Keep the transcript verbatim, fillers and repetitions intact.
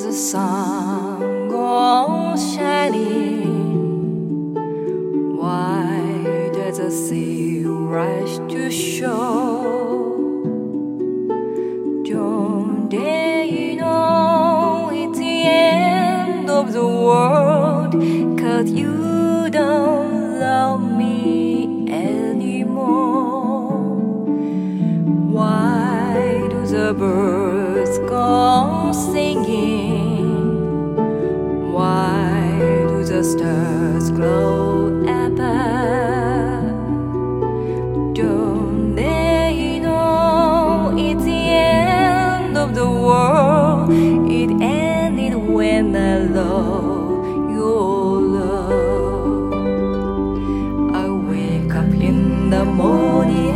the sun goes shining? Why does the sea rush to shore? Don't they know it's the end of the world? 'Cause you don't love me anymore. Why do the birds go singing? Why do the stars glow apart? Don't they know it's the end of the world? It ended when I lost your love. I wake up in the morning